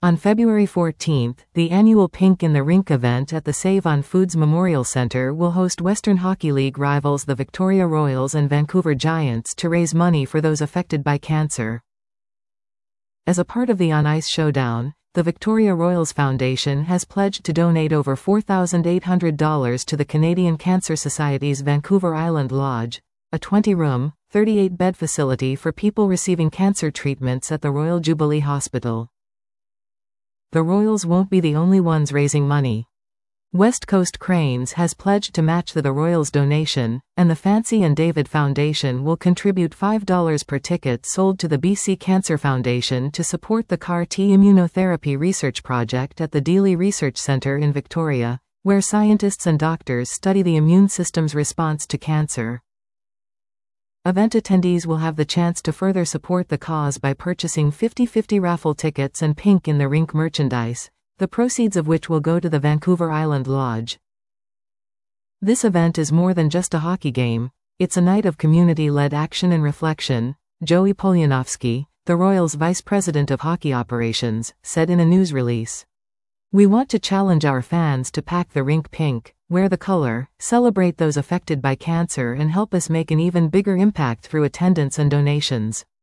On February 14, the annual Pink in the Rink event at the Save on Foods Memorial Centre will host Western Hockey League rivals the Victoria Royals and Vancouver Giants to raise money for those affected by cancer. As a part of the On Ice Showdown, the Victoria Royals Foundation has pledged to donate over $4,800 to the Canadian Cancer Society's Vancouver Island Lodge, a 20-room, 38-bed facility for people receiving cancer treatments at the Royal Jubilee Hospital. The Royals won't be the only ones raising money. West Coast Cranes has pledged to match the Royals' donation, and the Fancy and David Foundation will contribute $5 per ticket sold to the BC Cancer Foundation to support the CAR-T immunotherapy research project at the Deeley Research Centre in Victoria, where scientists and doctors study the immune system's response to cancer. Event attendees will have the chance to further support the cause by purchasing 50/50 raffle tickets and Pink in the Rink merchandise, the proceeds of which will go to the Vancouver Island Lodge. This event is more than just a hockey game, it's a night of community-led action and reflection, Joey Polyanovsky, the Royals' Vice President of Hockey Operations, said in a news release. We want to challenge our fans to pack the rink pink, wear the color, celebrate those affected by cancer and help us make an even bigger impact through attendance and donations.